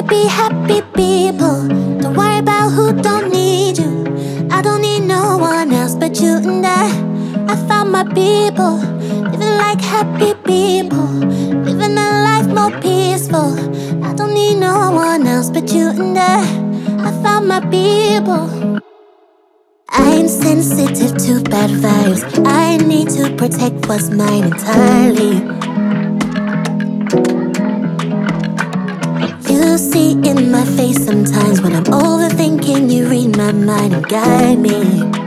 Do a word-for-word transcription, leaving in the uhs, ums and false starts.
be happy people. Don't worry about who don't need you. I don't need no one else but you and I. I found my people, living like happy people, living a life more peaceful. I don't need no one else but you and I. I found my people. I'm sensitive to bad vibes. I need to protect what's mine entirely. You see in my face sometimes when I'm overthinking. You read my mind and guide me.